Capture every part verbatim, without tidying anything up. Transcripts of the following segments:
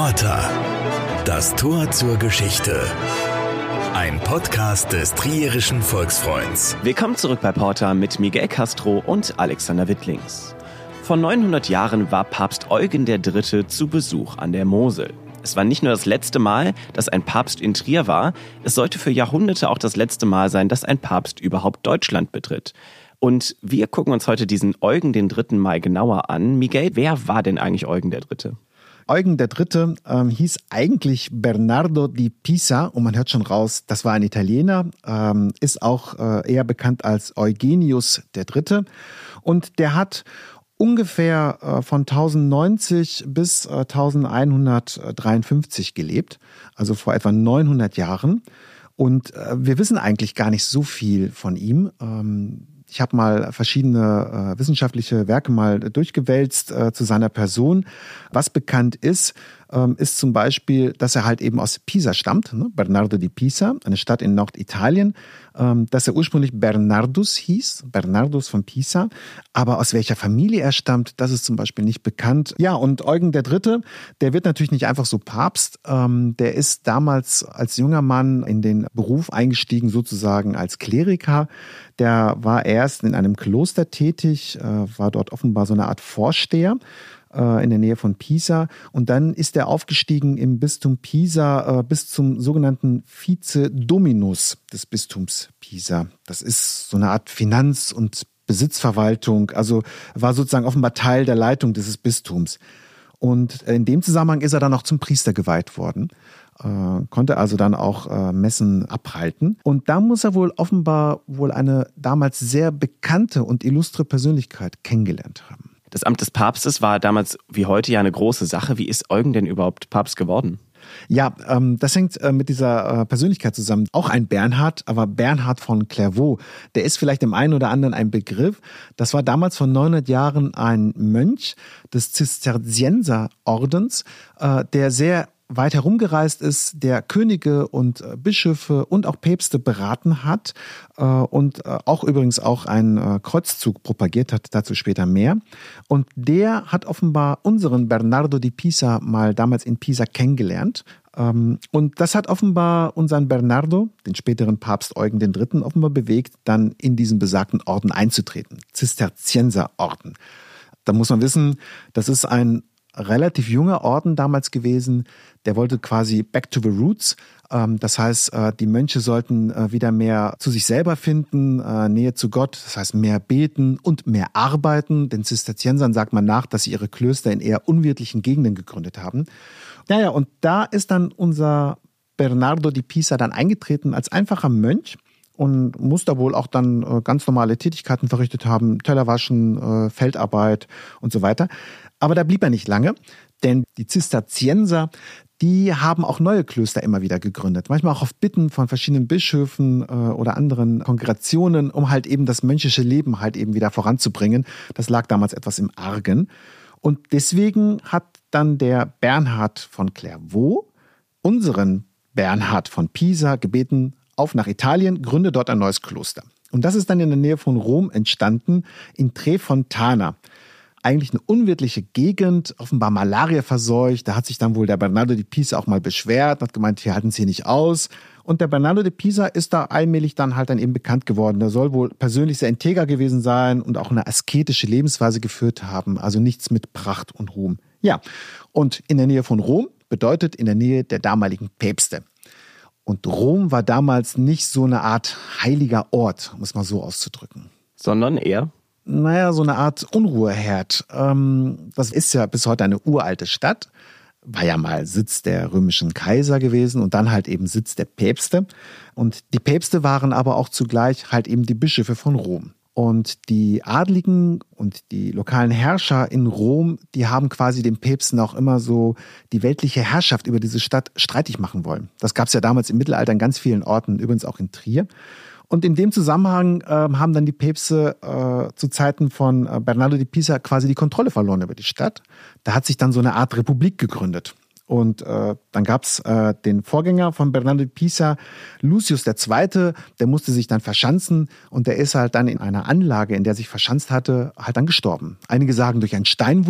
Porta, das Tor zur Geschichte. Ein Podcast des Trierischen Volksfreunds. Willkommen zurück bei Porta mit Miguel Castro und Alexander Wittlings. Vor neunhundert Jahren war Papst Eugen der Dritte zu Besuch an der Mosel. Es war nicht nur das letzte Mal, dass ein Papst in Trier war, es sollte für Jahrhunderte auch das letzte Mal sein, dass ein Papst überhaupt Deutschland betritt. Und wir gucken uns heute diesen Eugen den Dritten mal genauer an. Miguel, wer war denn eigentlich Eugen der Dritte? Eugen der Dritte ähm, hieß eigentlich Bernardo di Pisa und man hört schon raus, das war ein Italiener, ähm, ist auch äh, eher bekannt als Eugenius der Dritte und der hat ungefähr äh, von tausendneunzig bis äh, elfhundertdreiundfünfzig gelebt, also vor etwa neunhundert Jahren. Und äh, wir wissen eigentlich gar nicht so viel von ihm. Ähm, ich habe mal verschiedene äh, wissenschaftliche Werke mal durchgewälzt äh, zu seiner Person. Was bekannt ist, ähm, ist zum Beispiel, dass er halt eben aus Pisa stammt, ne? Bernardo di Pisa, eine Stadt in Norditalien, ähm, dass er ursprünglich Bernardus hieß, Bernardus von Pisa, aber aus welcher Familie er stammt, das ist zum Beispiel nicht bekannt. Ja, und Eugen der Dritte, der wird natürlich nicht einfach so Papst, ähm, der ist damals als junger Mann in den Beruf eingestiegen, sozusagen als Kleriker. Der war erst in einem Kloster tätig, äh, war dort offenbar so eine Art Vorsteher in der Nähe von Pisa. Und dann ist er aufgestiegen im Bistum Pisa äh, bis zum sogenannten Vice-Dominus des Bistums Pisa. Das ist so eine Art Finanz- und Besitzverwaltung, also war sozusagen offenbar Teil der Leitung dieses Bistums. Und in dem Zusammenhang ist er dann auch zum Priester geweiht worden, äh, konnte also dann auch äh, Messen abhalten. Und da muss er wohl offenbar wohl eine damals sehr bekannte und illustre Persönlichkeit kennengelernt haben. Das Amt des Papstes war damals wie heute ja eine große Sache. Wie ist Eugen denn überhaupt Papst geworden? Ja, ähm, das hängt äh, mit dieser äh, Persönlichkeit zusammen. Auch ein Bernhard, aber Bernhard von Clairvaux, der ist vielleicht dem einen oder anderen ein Begriff. Das war damals vor neunhundert Jahren ein Mönch des Zisterzienserordens, äh, der sehr weit herumgereist ist, der Könige und äh, Bischöfe und auch Päpste beraten hat äh, und äh, auch übrigens auch einen äh, Kreuzzug propagiert hat, dazu später mehr. Und der hat offenbar unseren Bernardo di Pisa mal damals in Pisa kennengelernt. Ähm, und das hat offenbar unseren Bernardo, den späteren Papst Eugen den Dritten, offenbar bewegt, dann in diesen besagten Orden einzutreten. Zisterzienserorden. Da muss man wissen, das ist ein relativ junger Orden damals gewesen, der wollte quasi back to the roots. Das heißt, die Mönche sollten wieder mehr zu sich selber finden, Nähe zu Gott, das heißt mehr beten und mehr arbeiten. Den Zisterziensern sagt man nach, dass sie ihre Klöster in eher unwirtlichen Gegenden gegründet haben. Naja, und da ist dann unser Bernardo di Pisa dann eingetreten als einfacher Mönch und muss da wohl auch dann ganz normale Tätigkeiten verrichtet haben, Teller waschen, Feldarbeit und so weiter. Aber da blieb er nicht lange, denn die Zisterzienser, die haben auch neue Klöster immer wieder gegründet. Manchmal auch auf Bitten von verschiedenen Bischöfen äh, oder anderen Kongregationen, um halt eben das mönchische Leben halt eben wieder voranzubringen. Das lag damals etwas im Argen. Und deswegen hat dann der Bernhard von Clairvaux unseren Bernhard von Pisa gebeten, auf nach Italien, gründe dort ein neues Kloster. Und das ist dann in der Nähe von Rom entstanden, in Trefontana. Eigentlich eine unwirtliche Gegend, offenbar Malaria verseucht. Da hat sich dann wohl der Bernardo di Pisa auch mal beschwert, hat gemeint, wir halten es hier nicht aus. Und der Bernardo di Pisa ist da allmählich dann halt dann eben bekannt geworden. Der soll wohl persönlich sehr integer gewesen sein und auch eine asketische Lebensweise geführt haben. Also nichts mit Pracht und Ruhm. Ja, und in der Nähe von Rom bedeutet in der Nähe der damaligen Päpste. Und Rom war damals nicht so eine Art heiliger Ort, um es mal so auszudrücken. Sondern eher? Naja, so eine Art Unruheherd. Das ist ja bis heute eine uralte Stadt. War ja mal Sitz der römischen Kaiser gewesen und dann halt eben Sitz der Päpste. Und die Päpste waren aber auch zugleich halt eben die Bischöfe von Rom. Und die Adligen und die lokalen Herrscher in Rom, die haben quasi den Päpsten auch immer so die weltliche Herrschaft über diese Stadt streitig machen wollen. Das gab es ja damals im Mittelalter an ganz vielen Orten, übrigens auch in Trier. Und in dem Zusammenhang äh, haben dann die Päpste äh, zu Zeiten von äh, Bernardo di Pisa quasi die Kontrolle verloren über die Stadt. Da hat sich dann so eine Art Republik gegründet. Und äh, dann gab's äh, den Vorgänger von Bernardo di Pisa, Lucius der Zweite, der musste sich dann verschanzen und der ist halt dann in einer Anlage, in der er sich verschanzt hatte, halt dann gestorben. Einige sagen durch einen Steinwurf,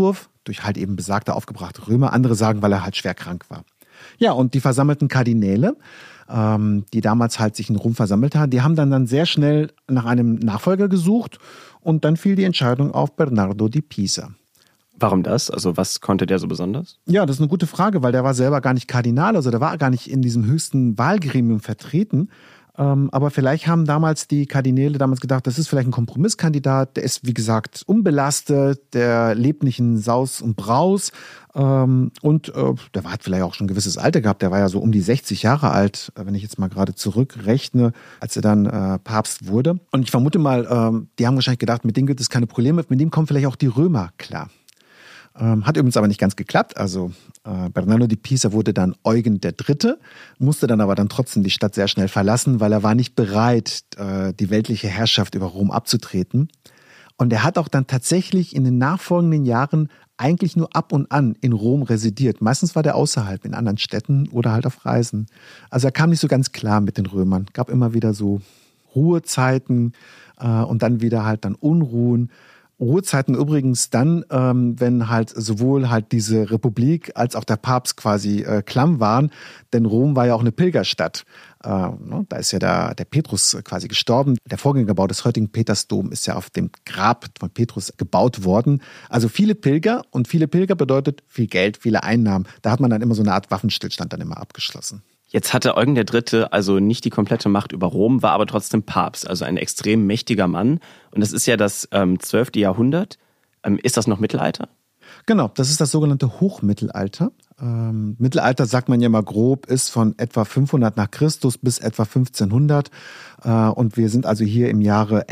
durch halt eben besagte aufgebrachte Römer. Andere sagen, weil er halt schwer krank war. Ja, und die versammelten Kardinäle, ähm, die damals halt sich in Rom versammelt haben, die haben dann, dann sehr schnell nach einem Nachfolger gesucht und dann fiel die Entscheidung auf Bernardo di Pisa. Warum das? Also was konnte der so besonders? Ja, das ist eine gute Frage, weil der war selber gar nicht Kardinal, also der war gar nicht in diesem höchsten Wahlgremium vertreten. Ähm, aber vielleicht haben damals die Kardinäle damals gedacht, das ist vielleicht ein Kompromisskandidat, der ist, wie gesagt, unbelastet, der lebt nicht in Saus und Braus ähm, und äh, der hat vielleicht auch schon ein gewisses Alter gehabt, der war ja so um die sechzig Jahre alt, wenn ich jetzt mal gerade zurückrechne, als er dann äh, Papst wurde. Und ich vermute mal, äh, die haben wahrscheinlich gedacht, mit dem gibt es keine Probleme, mit dem kommen vielleicht auch die Römer klar. Ähm, hat übrigens aber nicht ganz geklappt. Also äh, Bernardo di Pisa wurde dann Eugen der Dritte, musste dann aber dann trotzdem die Stadt sehr schnell verlassen, weil er war nicht bereit, äh, die weltliche Herrschaft über Rom abzutreten. Und er hat auch dann tatsächlich in den nachfolgenden Jahren eigentlich nur ab und an in Rom residiert. Meistens war der außerhalb, in anderen Städten oder halt auf Reisen. Also er kam nicht so ganz klar mit den Römern. Gab immer wieder so Ruhezeiten äh, und dann wieder halt dann Unruhen. Ruhezeiten übrigens dann, ähm, wenn halt sowohl halt diese Republik als auch der Papst quasi äh, klamm waren, denn Rom war ja auch eine Pilgerstadt. Äh, ne? Da ist ja der, der Petrus quasi gestorben. Der Vorgängerbau des heutigen Petersdom ist ja auf dem Grab von Petrus gebaut worden. Also viele Pilger und viele Pilger bedeutet viel Geld, viele Einnahmen. Da hat man dann immer so eine Art Waffenstillstand dann immer abgeschlossen. Jetzt hatte Eugen der Dritte also nicht die komplette Macht über Rom, war aber trotzdem Papst, also ein extrem mächtiger Mann. Und das ist ja das ähm, zwölfte Jahrhundert. Ähm, ist das noch Mittelalter? Genau, das ist das sogenannte Hochmittelalter. Ähm, Mittelalter, sagt man ja mal grob, ist von etwa fünfhundert nach Christus bis etwa fünfzehnhundert. Äh, und wir sind also hier im Jahre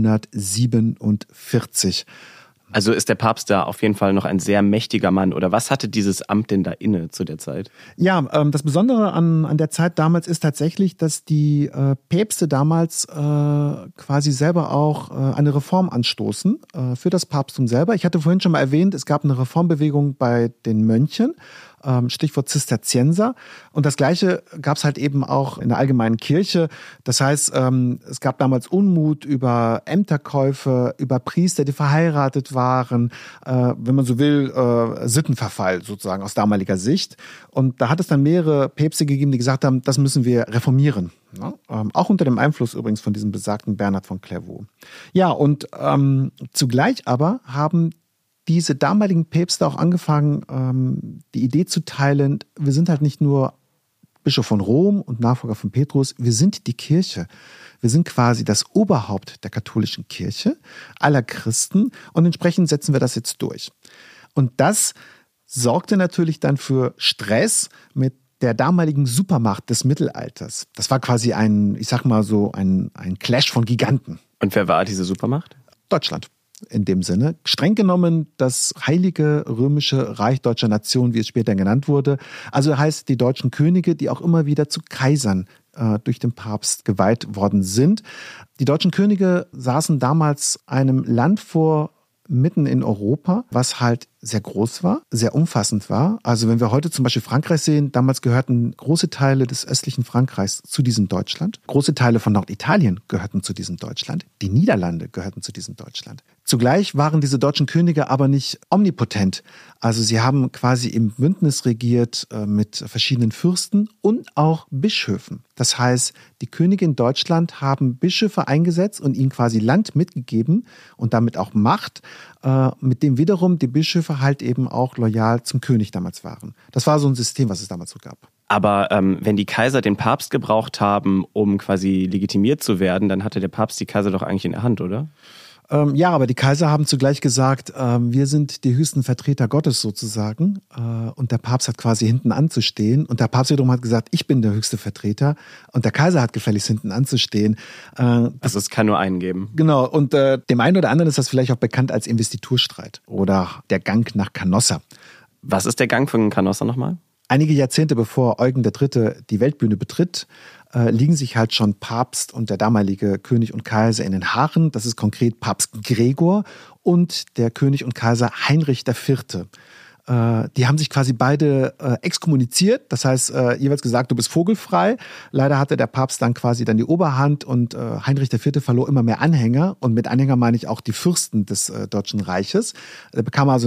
elfhundertsiebenundvierzig. Also ist der Papst da auf jeden Fall noch ein sehr mächtiger Mann. Oder was hatte dieses Amt denn da inne zu der Zeit? Ja, ähm, das Besondere an, an der Zeit damals ist tatsächlich, dass die äh, Päpste damals äh, quasi selber auch äh, eine Reform anstoßen äh, für das Papsttum selber. Ich hatte vorhin schon mal erwähnt, es gab eine Reformbewegung bei den Mönchen. Stichwort Zisterzienser. Und das Gleiche gab es halt eben auch in der allgemeinen Kirche. Das heißt, es gab damals Unmut über Ämterkäufe, über Priester, die verheiratet waren, wenn man so will, Sittenverfall sozusagen aus damaliger Sicht. Und da hat es dann mehrere Päpste gegeben, die gesagt haben, das müssen wir reformieren. Ja, ähm, auch unter dem Einfluss übrigens von diesem besagten Bernhard von Clairvaux. Ja, und ähm, zugleich aber haben diese damaligen Päpste auch angefangen, ähm, die Idee zu teilen, wir sind halt nicht nur Bischof von Rom und Nachfolger von Petrus, wir sind die Kirche. Wir sind quasi das Oberhaupt der katholischen Kirche, aller Christen, und entsprechend setzen wir das jetzt durch. Und das sorgte natürlich dann für Stress mit der damaligen Supermacht des Mittelalters. Das war quasi ein, ich sag mal so, ein, ein Clash von Giganten. Und wer war diese Supermacht? Deutschland. In dem Sinne. Streng genommen das Heilige Römische Reich Deutscher Nation, wie es später genannt wurde. Also heißt die deutschen Könige, die auch immer wieder zu Kaisern äh, durch den Papst geweiht worden sind. Die deutschen Könige saßen damals einem Land vor, mitten in Europa, was halt sehr groß war, sehr umfassend war. Also wenn wir heute zum Beispiel Frankreich sehen, damals gehörten große Teile des östlichen Frankreichs zu diesem Deutschland. Große Teile von Norditalien gehörten zu diesem Deutschland. Die Niederlande gehörten zu diesem Deutschland. Zugleich waren diese deutschen Könige aber nicht omnipotent. Also sie haben quasi im Bündnis regiert äh, mit verschiedenen Fürsten und auch Bischöfen. Das heißt, die Könige in Deutschland haben Bischöfe eingesetzt und ihnen quasi Land mitgegeben und damit auch Macht, äh, mit dem wiederum die Bischöfe halt eben auch loyal zum König damals waren. Das war so ein System, was es damals so gab. Aber ähm, wenn die Kaiser den Papst gebraucht haben, um quasi legitimiert zu werden, dann hatte der Papst die Kaiser doch eigentlich in der Hand, oder? Ähm, ja, aber die Kaiser haben zugleich gesagt, ähm, wir sind die höchsten Vertreter Gottes sozusagen. Äh, und der Papst hat quasi hinten anzustehen. Und der Papst wiederum hat gesagt, ich bin der höchste Vertreter. Und der Kaiser hat gefälligst hinten anzustehen. Äh, also es kann nur einen geben. Genau. Und äh, dem einen oder anderen ist das vielleicht auch bekannt als Investiturstreit oder der Gang nach Canossa. Was ist der Gang von Canossa nochmal? Einige Jahrzehnte bevor Eugen der Dritte die Weltbühne betritt, äh, liegen sich halt schon Papst und der damalige König und Kaiser in den Haaren. Das ist konkret Papst Gregor und der König und Kaiser Heinrich der Vierte. Äh, die haben sich quasi beide äh, exkommuniziert, das heißt äh, jeweils gesagt, du bist vogelfrei. Leider hatte der Papst dann quasi dann die Oberhand und äh, Heinrich der Vierte verlor immer mehr Anhänger. Und mit Anhänger meine ich auch die Fürsten des äh, Deutschen Reiches. Er bekam also eine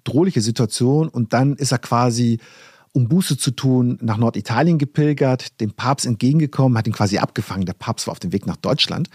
bedrohliche Situation und dann ist er quasi, um Buße zu tun, nach Norditalien gepilgert, dem Papst entgegengekommen, hat ihn quasi abgefangen. Der Papst war auf dem Weg nach Deutschland.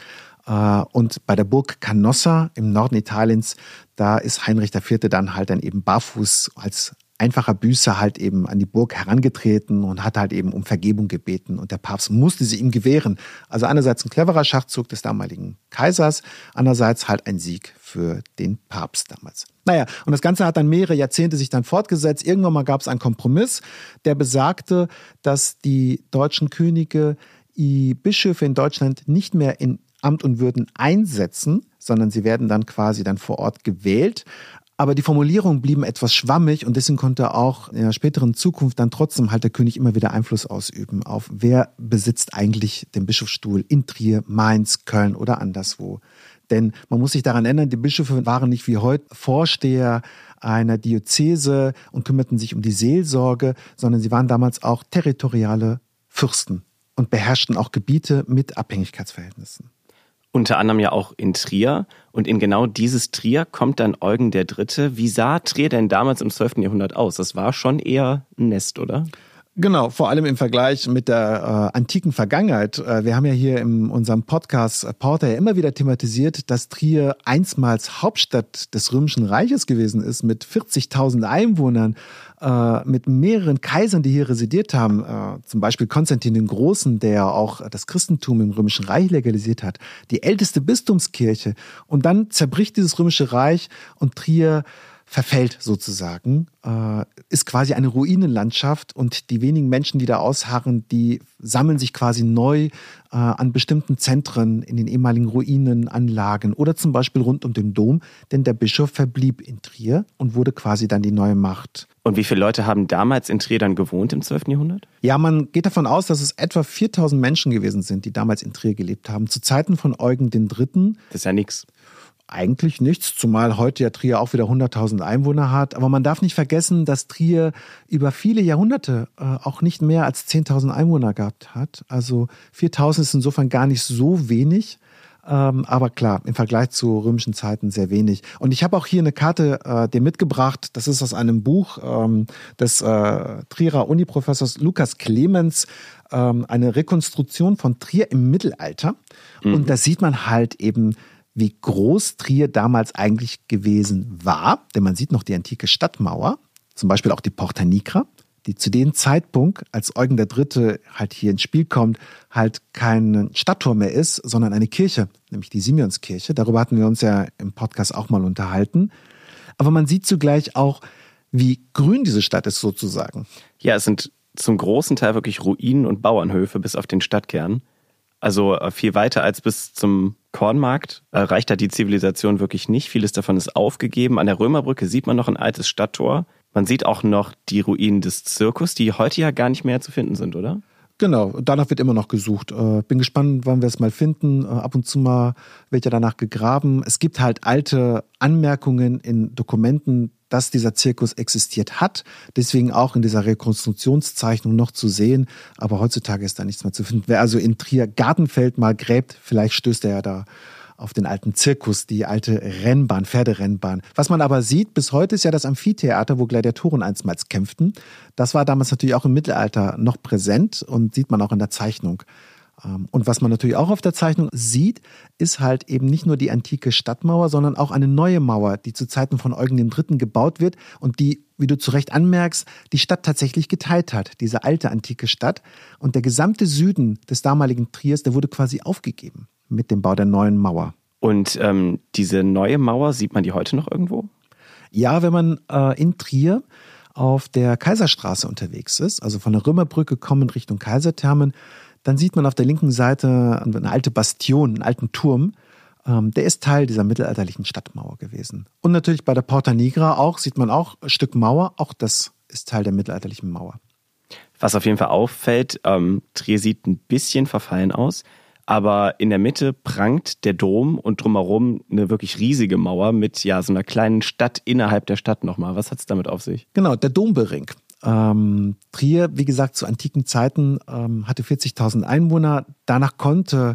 Und bei der Burg Canossa im Norden Italiens, da ist Heinrich der Vierte dann halt dann eben barfuß als einfacher Büßer halt eben an die Burg herangetreten und hat halt eben um Vergebung gebeten. Und der Papst musste sie ihm gewähren. Also einerseits ein cleverer Schachzug des damaligen Kaisers, andererseits halt ein Sieg für den Papst damals. Naja, und das Ganze hat dann mehrere Jahrzehnte sich dann fortgesetzt. Irgendwann mal gab es einen Kompromiss, der besagte, dass die deutschen Könige die Bischöfe in Deutschland nicht mehr in Amt und Würden einsetzen, sondern sie werden dann quasi dann vor Ort gewählt. Aber die Formulierungen blieben etwas schwammig und deswegen konnte auch in der späteren Zukunft dann trotzdem halt der König immer wieder Einfluss ausüben auf, wer besitzt eigentlich den Bischofsstuhl in Trier, Mainz, Köln oder anderswo. Denn man muss sich daran erinnern, die Bischöfe waren nicht wie heute Vorsteher einer Diözese und kümmerten sich um die Seelsorge, sondern sie waren damals auch territoriale Fürsten und beherrschten auch Gebiete mit Abhängigkeitsverhältnissen. Unter anderem ja auch in Trier. Und in genau dieses Trier kommt dann Eugen der Dritte. Wie sah Trier denn damals im zwölften Jahrhundert aus? Das war schon eher ein Nest, oder? Genau, vor allem im Vergleich mit der äh, antiken Vergangenheit. Äh, wir haben ja hier in unserem Podcast äh, Porter ja immer wieder thematisiert, dass Trier einstmals Hauptstadt des Römischen Reiches gewesen ist, mit vierzigtausend Einwohnern, äh, mit mehreren Kaisern, die hier residiert haben. Äh, zum Beispiel Konstantin den Großen, der auch das Christentum im Römischen Reich legalisiert hat. Die älteste Bistumskirche. Und dann zerbricht dieses Römische Reich und Trier verfällt sozusagen, äh, ist quasi eine Ruinenlandschaft und die wenigen Menschen, die da ausharren, die sammeln sich quasi neu äh, an bestimmten Zentren in den ehemaligen Ruinenanlagen oder zum Beispiel rund um den Dom, denn der Bischof verblieb in Trier und wurde quasi dann die neue Macht. Und wie viele Leute haben damals in Trier dann gewohnt im zwölften Jahrhundert? Ja, man geht davon aus, dass es etwa viertausend Menschen gewesen sind, die damals in Trier gelebt haben. Zu Zeiten von Eugen der Dritte. Das ist ja nichts. Eigentlich nichts, zumal heute ja Trier auch wieder hunderttausend Einwohner hat. Aber man darf nicht vergessen, dass Trier über viele Jahrhunderte äh, auch nicht mehr als zehntausend Einwohner gehabt hat. Also viertausend ist insofern gar nicht so wenig. Ähm, aber klar, im Vergleich zu römischen Zeiten sehr wenig. Und ich habe auch hier eine Karte äh, dir mitgebracht. Das ist aus einem Buch ähm, des äh, Trierer Uniprofessors Lukas Clemens, ähm, eine Rekonstruktion von Trier im Mittelalter. Mhm. Und da sieht man halt eben, wie groß Trier damals eigentlich gewesen war. Denn man sieht noch die antike Stadtmauer, zum Beispiel auch die Porta Nigra, die zu dem Zeitpunkt, als Eugen der Dritte halt hier ins Spiel kommt, halt kein Stadttor mehr ist, sondern eine Kirche, nämlich die Simeonskirche. Darüber hatten wir uns ja im Podcast auch mal unterhalten. Aber man sieht zugleich auch, wie grün diese Stadt ist sozusagen. Ja, es sind zum großen Teil wirklich Ruinen und Bauernhöfe bis auf den Stadtkern. Also viel weiter als bis zum Kornmarkt reicht da die Zivilisation wirklich nicht. Vieles davon ist aufgegeben. An der Römerbrücke sieht man noch ein altes Stadttor. Man sieht auch noch die Ruinen des Zirkus, die heute ja gar nicht mehr zu finden sind, oder? Genau, danach wird immer noch gesucht. Bin gespannt, wann wir es mal finden. Ab und zu mal wird ja danach gegraben. Es gibt halt alte Anmerkungen in Dokumenten, dass dieser Zirkus existiert hat. Deswegen auch in dieser Rekonstruktionszeichnung noch zu sehen. Aber heutzutage ist da nichts mehr zu finden. Wer also in Trier-Gartenfeld mal gräbt, vielleicht stößt er ja da auf den alten Zirkus, die alte Rennbahn, Pferderennbahn. Was man aber sieht, bis heute ist ja das Amphitheater, wo Gladiatoren einstmals kämpften. Das war damals natürlich auch im Mittelalter noch präsent und sieht man auch in der Zeichnung. Und was man natürlich auch auf der Zeichnung sieht, ist halt eben nicht nur die antike Stadtmauer, sondern auch eine neue Mauer, die zu Zeiten von Eugen der Dritte gebaut wird und die, wie du zu Recht anmerkst, die Stadt tatsächlich geteilt hat, diese alte antike Stadt. Und der gesamte Süden des damaligen Triers, der wurde quasi aufgegeben mit dem Bau der neuen Mauer. Und ähm, diese neue Mauer, sieht man die heute noch irgendwo? Ja, wenn man äh, in Trier auf der Kaiserstraße unterwegs ist, also von der Römerbrücke kommend Richtung Kaiserthermen, dann sieht man auf der linken Seite eine alte Bastion, einen alten Turm. Ähm, der ist Teil dieser mittelalterlichen Stadtmauer gewesen. Und natürlich bei der Porta Nigra auch, sieht man auch ein Stück Mauer. Auch das ist Teil der mittelalterlichen Mauer. Was auf jeden Fall auffällt, ähm, Trier sieht ein bisschen verfallen aus. Aber in der Mitte prangt der Dom und drumherum eine wirklich riesige Mauer mit ja so einer kleinen Stadt innerhalb der Stadt nochmal. Was hat es damit auf sich? Genau, der Dombering. Ähm, Trier, wie gesagt, zu antiken Zeiten ähm, hatte vierzigtausend Einwohner. Danach konnte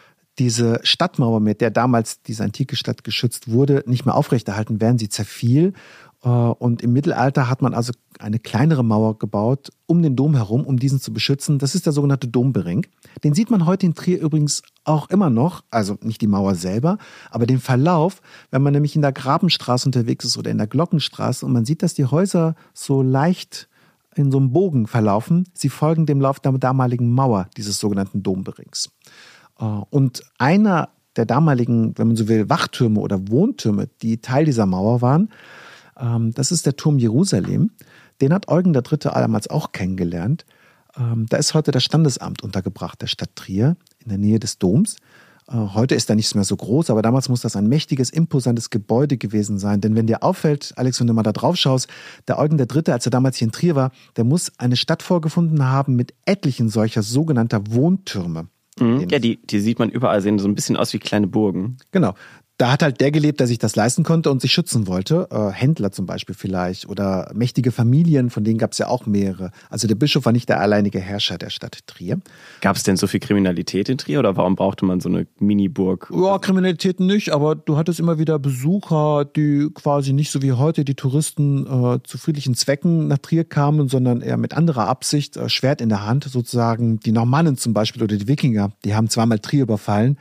diese Stadtmauer, mit der damals diese antike Stadt geschützt wurde, nicht mehr aufrechterhalten werden. Sie zerfiel Und im Mittelalter hat man also eine kleinere Mauer gebaut um den Dom herum, um diesen zu beschützen. Das ist der sogenannte Dombering. Den sieht man heute in Trier übrigens auch immer noch, also nicht die Mauer selber, aber den Verlauf, wenn man nämlich in der Grabenstraße unterwegs ist oder in der Glockenstraße und man sieht, dass die Häuser so leicht in so einem Bogen verlaufen. Sie folgen dem Lauf der damaligen Mauer dieses sogenannten Domberings. Und einer der damaligen, wenn man so will, Wachtürme oder Wohntürme, die Teil dieser Mauer waren, das ist der Turm Jerusalem. Den hat Eugen der Dritte damals auch kennengelernt. Da ist heute das Standesamt untergebracht der Stadt Trier in der Nähe des Doms. Heute ist er nicht mehr so groß, aber damals muss das ein mächtiges, imposantes Gebäude gewesen sein. Denn wenn dir auffällt, Alex, wenn du mal da drauf schaust, der Eugen der Dritte, als er damals hier in Trier war, der muss eine Stadt vorgefunden haben mit etlichen solcher sogenannter Wohntürme. Mhm. Ja, die, die sieht man überall, sehen so ein bisschen aus wie kleine Burgen. Genau. Da hat halt der gelebt, der sich das leisten konnte und sich schützen wollte. Äh, Händler zum Beispiel vielleicht oder mächtige Familien, von denen gab es ja auch mehrere. Also der Bischof war nicht der alleinige Herrscher der Stadt Trier. Gab es denn so viel Kriminalität in Trier oder warum brauchte man so eine Mini-Burg? Ja, Kriminalität nicht, aber du hattest immer wieder Besucher, die quasi nicht so wie heute die Touristen äh, zu friedlichen Zwecken nach Trier kamen, sondern eher mit anderer Absicht, äh, Schwert in der Hand sozusagen. Die Normannen zum Beispiel oder die Wikinger, die haben zweimal Trier überfallen,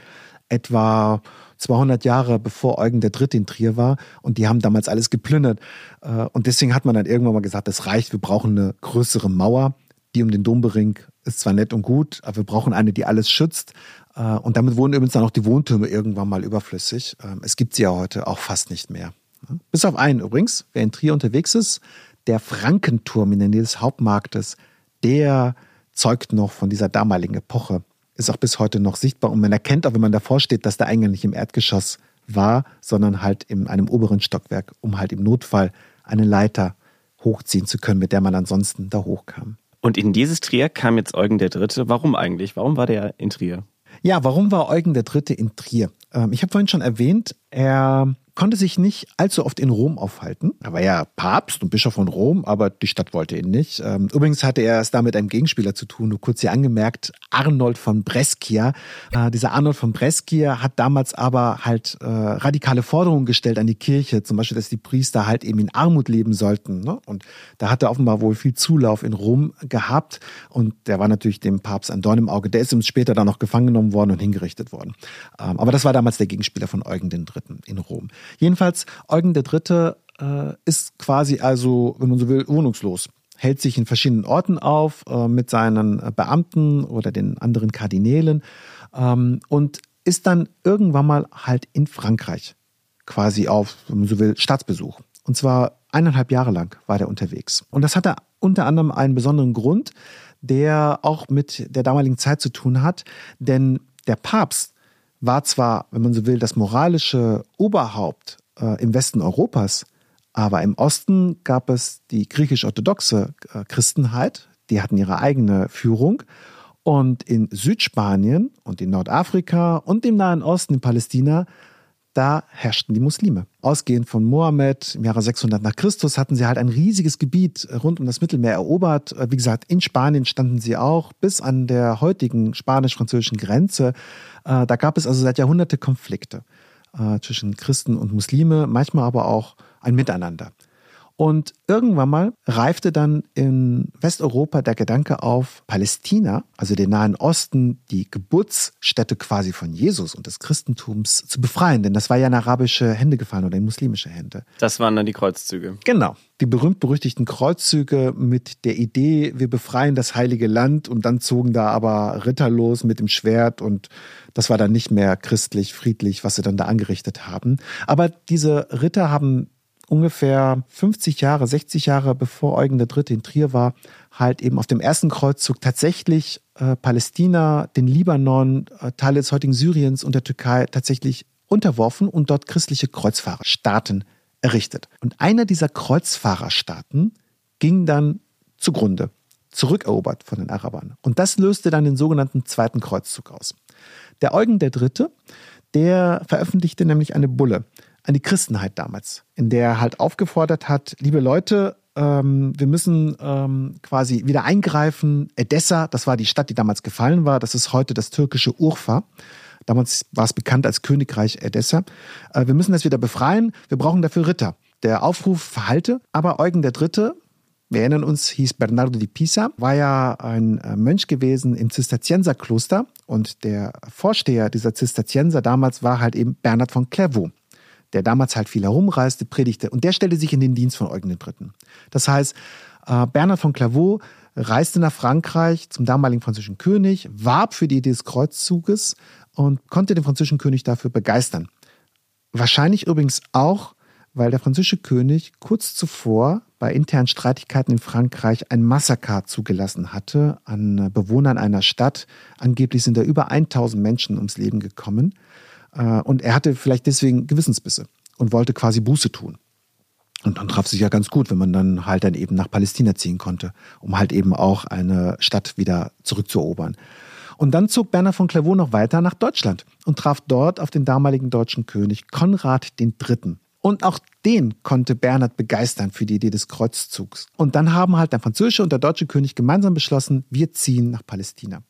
etwa zweihundert Jahre bevor Eugen der Dritte in Trier war und die haben damals alles geplündert. Und deswegen hat man dann irgendwann mal gesagt, das reicht, wir brauchen eine größere Mauer. Die um den Dombering ist zwar nett und gut, aber wir brauchen eine, die alles schützt. Und damit wurden übrigens dann auch die Wohntürme irgendwann mal überflüssig. Es gibt sie ja heute auch fast nicht mehr. Bis auf einen übrigens, wer in Trier unterwegs ist, der Frankenturm in der Nähe des Hauptmarktes, der zeugt noch von dieser damaligen Epoche. Ist auch bis heute noch sichtbar und man erkennt auch, wenn man davor steht, dass der Eingang nicht im Erdgeschoss war, sondern halt in einem oberen Stockwerk, um halt im Notfall eine Leiter hochziehen zu können, mit der man ansonsten da hochkam. Und in dieses Trier kam jetzt Eugen der Dritte. Warum eigentlich? Warum war der in Trier? Ja, warum war Eugen der Dritte in Trier? Ich habe vorhin schon erwähnt, er konnte sich nicht allzu oft in Rom aufhalten. Er war ja Papst und Bischof von Rom, aber die Stadt wollte ihn nicht. Übrigens hatte er es da mit einem Gegenspieler zu tun, nur kurz hier angemerkt, Arnold von Brescia. Dieser Arnold von Brescia hat damals aber halt äh, radikale Forderungen gestellt an die Kirche, zum Beispiel, dass die Priester halt eben in Armut leben sollten. Ne? Und da hat er offenbar wohl viel Zulauf in Rom gehabt und der war natürlich dem Papst ein Dorn im Auge. Der ist ihm später dann noch gefangen genommen worden und hingerichtet worden. Ähm, aber das war damals der Gegenspieler von Eugen der Dritte in Rom. Jedenfalls, Eugen der Dritte äh, ist quasi also, wenn man so will, wohnungslos. Hält sich in verschiedenen Orten auf äh, mit seinen Beamten oder den anderen Kardinälen ähm, und ist dann irgendwann mal halt in Frankreich quasi auf, wenn man so will, Staatsbesuch. Und zwar eineinhalb Jahre lang war der unterwegs. Und das hatte unter anderem einen besonderen Grund, der auch mit der damaligen Zeit zu tun hat, denn der Papst war zwar, wenn man so will, das moralische Oberhaupt äh, im Westen Europas, aber im Osten gab es die griechisch-orthodoxe äh, Christenheit, die hatten ihre eigene Führung. Und in Südspanien und in Nordafrika und im Nahen Osten, in Palästina, da herrschten die Muslime. Ausgehend von Mohammed im Jahre sechshundert nach Christus hatten sie halt ein riesiges Gebiet rund um das Mittelmeer erobert. Wie gesagt, in Spanien standen sie auch bis an der heutigen spanisch-französischen Grenze. Da gab es also seit Jahrhunderten Konflikte zwischen Christen und Muslime, manchmal aber auch ein Miteinander. Und irgendwann mal reifte dann in Westeuropa der Gedanke auf, Palästina, also den Nahen Osten, die Geburtsstätte quasi von Jesus und des Christentums zu befreien. Denn das war ja in arabische Hände gefallen oder in muslimische Hände. Das waren dann die Kreuzzüge. Genau. Die berühmt-berüchtigten Kreuzzüge mit der Idee, wir befreien das heilige Land und dann zogen da aber Ritter los mit dem Schwert und das war dann nicht mehr christlich, friedlich, was sie dann da angerichtet haben. Aber diese Ritter haben ungefähr fünfzig Jahre, sechzig Jahre bevor Eugen der Dritte in Trier war, halt eben auf dem ersten Kreuzzug tatsächlich äh, Palästina, den Libanon, äh, Teile des heutigen Syriens und der Türkei tatsächlich unterworfen und dort christliche Kreuzfahrerstaaten errichtet. Und einer dieser Kreuzfahrerstaaten ging dann zugrunde, zurückerobert von den Arabern. Und das löste dann den sogenannten Zweiten Kreuzzug aus. Der Eugen der Dritte, der veröffentlichte nämlich eine Bulle an die Christenheit damals, in der er halt aufgefordert hat, liebe Leute, ähm, wir müssen ähm, quasi wieder eingreifen. Edessa, das war die Stadt, die damals gefallen war, das ist heute das türkische Urfa. Damals war es bekannt als Königreich Edessa. Äh, wir müssen das wieder befreien, wir brauchen dafür Ritter. der Aufruf verhallte. Aber Eugen der Dritte, wir erinnern uns, hieß Bernardo di Pisa, war ja ein Mönch gewesen im Zisterzienserkloster. Und der Vorsteher dieser Zisterzienser damals war halt eben Bernhard von Clairvaux, der damals halt viel herumreiste, predigte. Und der stellte sich in den Dienst von Eugen der Dritten. Das heißt, Bernhard von Clairvaux reiste nach Frankreich zum damaligen französischen König, warb für die Idee des Kreuzzuges und konnte den französischen König dafür begeistern. Wahrscheinlich übrigens auch, weil der französische König kurz zuvor bei internen Streitigkeiten in Frankreich ein Massaker zugelassen hatte an Bewohnern einer Stadt. Angeblich sind da über tausend Menschen ums Leben gekommen. Und er hatte vielleicht deswegen Gewissensbisse und wollte quasi Buße tun. Und dann traf sich ja ganz gut, wenn man dann halt dann eben nach Palästina ziehen konnte, um halt eben auch eine Stadt wieder zurückzuerobern. Und dann zog Bernhard von Clairvaux noch weiter nach Deutschland und traf dort auf den damaligen deutschen König Konrad den Dritten. Und auch den konnte Bernhard begeistern für die Idee des Kreuzzugs. Und dann haben halt der französische und der deutsche König gemeinsam beschlossen, wir ziehen nach Palästina.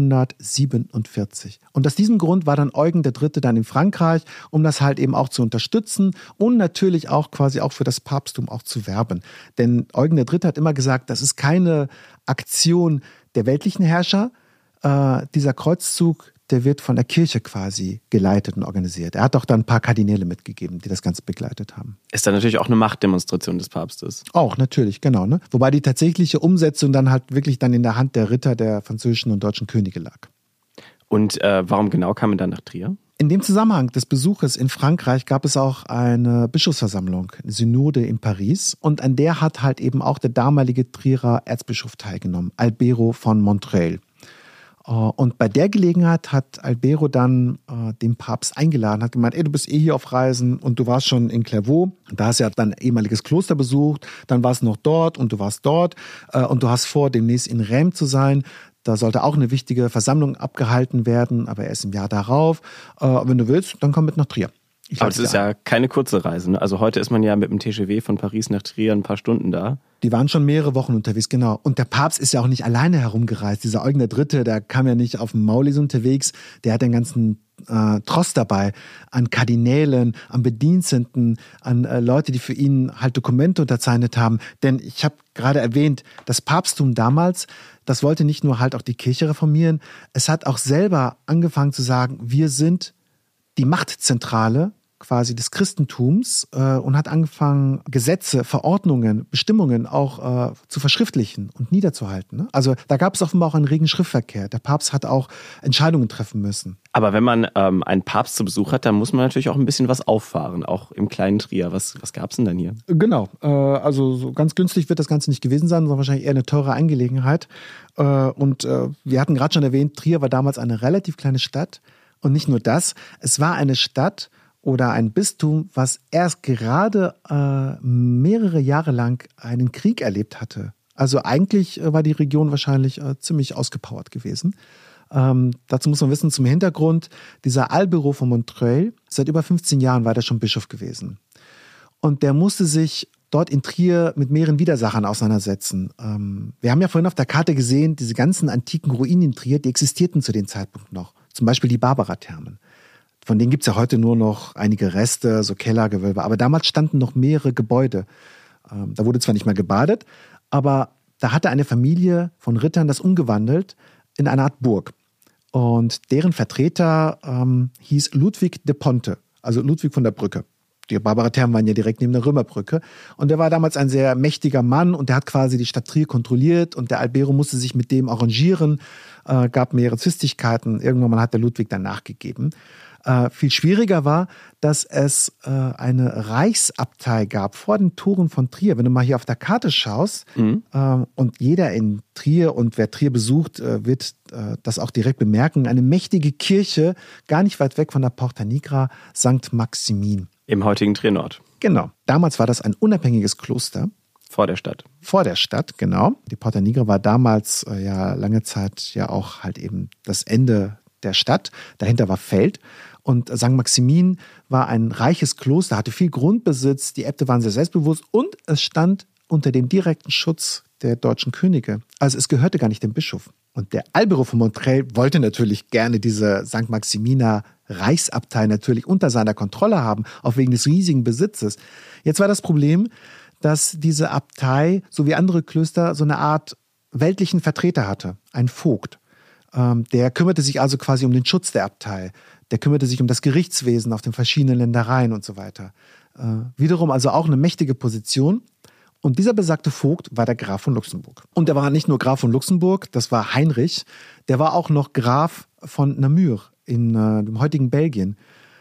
elfhundertsiebenundvierzig. Und aus diesem Grund war dann Eugen der Dritte dann in Frankreich, um das halt eben auch zu unterstützen und natürlich auch quasi auch für das Papsttum auch zu werben. Denn Eugen der Dritte hat immer gesagt, das ist keine Aktion der weltlichen Herrscher. Äh, dieser Kreuzzug, der wird von der Kirche quasi geleitet und organisiert. Er hat auch dann ein paar Kardinäle mitgegeben, die das Ganze begleitet haben. Ist dann natürlich auch eine Machtdemonstration des Papstes. Auch, natürlich, genau. Ne? Wobei die tatsächliche Umsetzung dann halt wirklich dann in der Hand der Ritter der französischen und deutschen Könige lag. Und äh, warum genau kam er dann nach Trier? In dem Zusammenhang des Besuches in Frankreich gab es auch eine Bischofsversammlung, eine Synode in Paris. Und an der hat halt eben auch der damalige Trierer Erzbischof teilgenommen, Albero von Montreuil. Und bei der Gelegenheit hat Albero dann äh, den Papst eingeladen, hat gemeint, ey, du bist eh hier auf Reisen und du warst schon in Clairvaux. Da hast du ja dann ein ehemaliges Kloster besucht, dann warst du noch dort und du warst dort äh, und du hast vor, demnächst in Reims zu sein. Da sollte auch eine wichtige Versammlung abgehalten werden, aber erst im Jahr darauf. Äh, wenn du willst, dann komm mit nach Trier. Ich aber das ist ja keine kurze Reise, ne? Also heute ist man ja mit dem T G V von Paris nach Trier ein paar Stunden da. Die waren schon mehrere Wochen unterwegs, genau. Und der Papst ist ja auch nicht alleine herumgereist. Dieser Eugen der Dritte, der kam ja nicht auf dem Maulis unterwegs. Der hat den ganzen äh, Tross dabei an Kardinälen, an Bediensteten, an äh, Leute, die für ihn halt Dokumente unterzeichnet haben. Denn ich habe gerade erwähnt, das Papsttum damals, das wollte nicht nur halt auch die Kirche reformieren. Es hat auch selber angefangen zu sagen, wir sind die Machtzentrale quasi des Christentums äh, und hat angefangen, Gesetze, Verordnungen, Bestimmungen auch äh, zu verschriftlichen und niederzuhalten. Ne? Also da gab es offenbar auch einen regen Schriftverkehr. Der Papst hat auch Entscheidungen treffen müssen. Aber wenn man ähm, einen Papst zu Besuch hat, dann muss man natürlich auch ein bisschen was auffahren, auch im kleinen Trier. Was, was gab es denn dann hier? Genau, äh, also so ganz günstig wird das Ganze nicht gewesen sein, sondern wahrscheinlich eher eine teure Angelegenheit. Äh, und äh, wir hatten gerade schon erwähnt, Trier war damals eine relativ kleine Stadt. Und nicht nur das, es war eine Stadt oder ein Bistum, was erst gerade äh, mehrere Jahre lang einen Krieg erlebt hatte. Also eigentlich äh, war die Region wahrscheinlich äh, ziemlich ausgepowert gewesen. Ähm, dazu muss man wissen, zum Hintergrund, dieser Albero von Montreuil, seit über fünfzehn Jahren war der schon Bischof gewesen. Und der musste sich dort in Trier mit mehreren Widersachern auseinandersetzen. Ähm, wir haben ja vorhin auf der Karte gesehen, diese ganzen antiken Ruinen in Trier, die existierten zu dem Zeitpunkt noch. Zum Beispiel die Barbara-Thermen. Von denen gibt es ja heute nur noch einige Reste, so Kellergewölbe. Aber damals standen noch mehrere Gebäude. Ähm, da wurde zwar nicht mehr gebadet, aber da hatte eine Familie von Rittern das umgewandelt in eine Art Burg. Und deren Vertreter ähm, hieß Ludwig de Ponte, also Ludwig von der Brücke. Die Barbara-Thermen waren ja direkt neben der Römerbrücke. Und der war damals ein sehr mächtiger Mann und der hat quasi die Stadt Trier kontrolliert und der Albero musste sich mit dem arrangieren, äh, gab mehrere Zwistigkeiten. Irgendwann mal hat der Ludwig dann nachgegeben. Äh, viel schwieriger war, dass es äh, eine Reichsabtei gab vor den Toren von Trier. Wenn du mal hier auf der Karte schaust, mhm. äh, und jeder in Trier und wer Trier besucht, äh, wird äh, das auch direkt bemerken, eine mächtige Kirche, gar nicht weit weg von der Porta Nigra, Sankt Maximin. Im heutigen Trier Nord. Genau. Damals war das ein unabhängiges Kloster. Vor der Stadt. Vor der Stadt, genau. Die Porta Nigra war damals äh, ja lange Zeit ja auch halt eben das Ende der Stadt. Dahinter war Feld. Und Sankt Maximin war ein reiches Kloster, hatte viel Grundbesitz. Die Äbte waren sehr selbstbewusst und es stand unter dem direkten Schutz der deutschen Könige. Also es gehörte gar nicht dem Bischof. Und der Albero von Montreuil wollte natürlich gerne diese Sankt Maximiner Reichsabtei natürlich unter seiner Kontrolle haben, auch wegen des riesigen Besitzes. Jetzt war das Problem, dass diese Abtei, so wie andere Klöster, so eine Art weltlichen Vertreter hatte, einen Vogt. Ähm, der kümmerte sich also quasi um den Schutz der Abtei. Der kümmerte sich um das Gerichtswesen auf den verschiedenen Ländereien und so weiter. Äh, wiederum also auch eine mächtige Position. Und dieser besagte Vogt war der Graf von Luxemburg. Und der war nicht nur Graf von Luxemburg, das war Heinrich, der war auch noch Graf von Namur in äh, dem heutigen Belgien.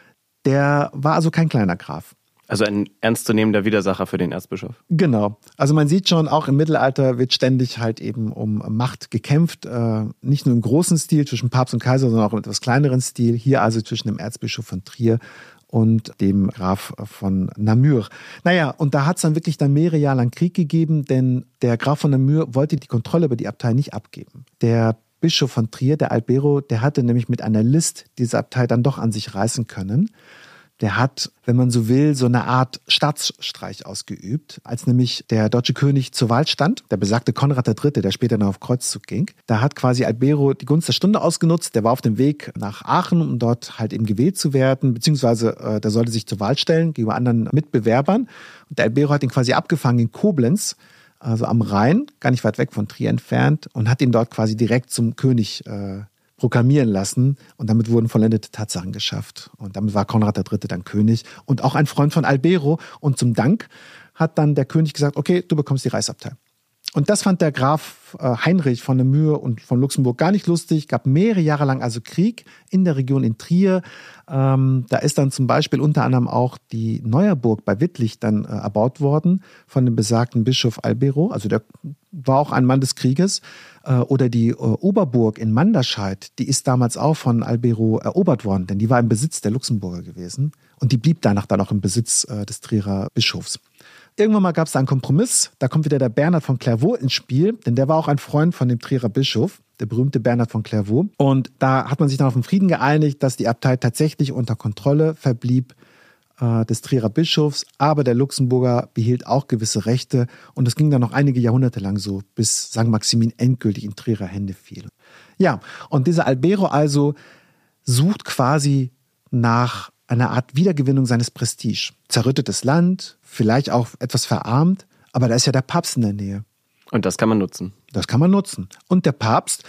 Der war also kein kleiner Graf. Also ein ernstzunehmender Widersacher für den Erzbischof. Genau. Also man sieht schon, auch im Mittelalter wird ständig halt eben um Macht gekämpft. Äh, nicht nur im großen Stil zwischen Papst und Kaiser, sondern auch im etwas kleineren Stil. Hier also zwischen dem Erzbischof von Trier und dem Graf von Namur. Naja, und da hat es dann wirklich dann mehrere Jahre lang Krieg gegeben, denn der Graf von Namur wollte die Kontrolle über die Abtei nicht abgeben. Der Bischof von Trier, der Albero, der hatte nämlich mit einer List diese Abtei dann doch an sich reißen können. Der hat, wenn man so will, so eine Art Staatsstreich ausgeübt, als nämlich der deutsche König zur Wahl stand, der besagte Konrad der Dritte, der später noch auf Kreuzzug ging. Da hat quasi Albero die Gunst der Stunde ausgenutzt. Der war auf dem Weg nach Aachen, um dort halt eben gewählt zu werden, beziehungsweise äh, der sollte sich zur Wahl stellen gegenüber anderen Mitbewerbern. Und der Albero hat ihn quasi abgefangen in Koblenz, also am Rhein, gar nicht weit weg von Trier entfernt, und hat ihn dort quasi direkt zum König äh, proklamieren lassen, und damit wurden vollendete Tatsachen geschafft. Und damit war Konrad der Dritte dann König und auch ein Freund von Albero. Und zum Dank hat dann der König gesagt, okay, du bekommst die Reichsabtei. Und das fand der Graf Heinrich von Namur und von Luxemburg gar nicht lustig. Gab mehrere Jahre lang also Krieg in der Region in Trier. Ähm, da ist dann zum Beispiel unter anderem auch die Neuerburg bei Wittlich dann äh, erbaut worden von dem besagten Bischof Albero. Also der war auch ein Mann des Krieges. Äh, oder die äh, Oberburg in Manderscheid, die ist damals auch von Albero erobert worden, denn die war im Besitz der Luxemburger gewesen. Und die blieb danach dann auch im Besitz äh, des Trierer Bischofs. Irgendwann mal gab es da einen Kompromiss. Da kommt wieder der Bernhard von Clairvaux ins Spiel, denn der war auch ein Freund von dem Trierer Bischof, der berühmte Bernhard von Clairvaux. Und da hat man sich dann auf den Frieden geeinigt, dass die Abtei tatsächlich unter Kontrolle verblieb äh, des Trierer Bischofs, aber der Luxemburger behielt auch gewisse Rechte. Und das ging dann noch einige Jahrhunderte lang so, bis Sankt Maximin endgültig in Trierer Hände fiel. Ja, und dieser Albero also sucht quasi nach eine Art Wiedergewinnung seines Prestige. Zerrüttetes Land, vielleicht auch etwas verarmt, aber da ist ja der Papst in der Nähe. Und das kann man nutzen. Das kann man nutzen. Und der Papst,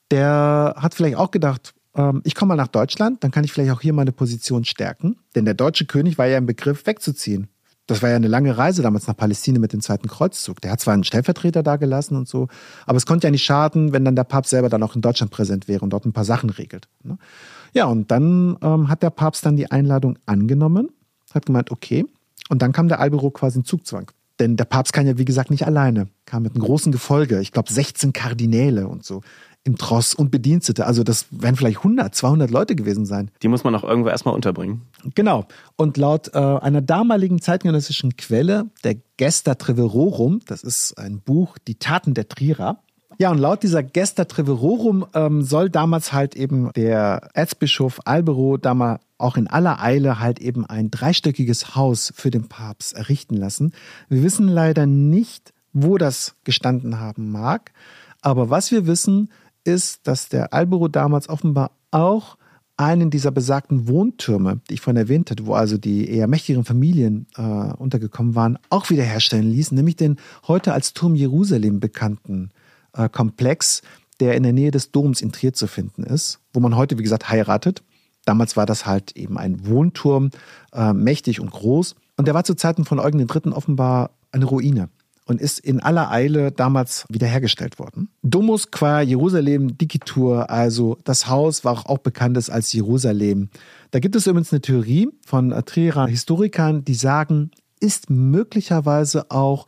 der hat vielleicht auch gedacht, ähm, ich komme mal nach Deutschland, dann kann ich vielleicht auch hier meine Position stärken. Denn der deutsche König war ja im Begriff, wegzuziehen. Das war ja eine lange Reise damals nach Palästina mit dem Zweiten Kreuzzug. Der hat zwar einen Stellvertreter da gelassen und so, aber es konnte ja nicht schaden, wenn dann der Papst selber dann auch in Deutschland präsent wäre und dort ein paar Sachen regelt. Ne? Ja, und dann ähm, hat der Papst dann die Einladung angenommen, hat gemeint, okay. Und dann kam der Albero quasi in Zugzwang. Denn der Papst kann ja, wie gesagt, nicht alleine. Kam mit einem großen Gefolge, ich glaube sechzehn Kardinäle und so, im Tross und Bedienstete. Also das werden vielleicht hundert, zweihundert Leute gewesen sein. Die muss man auch irgendwo erstmal unterbringen. Genau. Und laut äh, einer damaligen zeitgenössischen Quelle, der Gesta Treverorum, das ist ein Buch, die Taten der Trierer. Ja, und laut dieser Gesta Treverorum ähm, soll damals halt eben der Erzbischof Albero damals auch in aller Eile halt eben ein dreistöckiges Haus für den Papst errichten lassen. Wir wissen leider nicht, wo das gestanden haben mag. Aber was wir wissen, ist, dass der Albero damals offenbar auch einen dieser besagten Wohntürme, die ich vorhin erwähnt hatte, wo also die eher mächtigeren Familien äh, untergekommen waren, auch wiederherstellen ließ, nämlich den heute als Turm Jerusalem bekannten äh, Komplex, der in der Nähe des Doms in Trier zu finden ist, wo man heute, wie gesagt, heiratet. Damals war das halt eben ein Wohnturm, äh, mächtig und groß. Und der war zu Zeiten von Eugen der Dritte offenbar eine Ruine und ist in aller Eile damals wiederhergestellt worden. Domus qua Jerusalem dicitur, also das Haus war auch bekannt als Jerusalem. Da gibt es übrigens eine Theorie von Trierer Historikern, die sagen, ist möglicherweise auch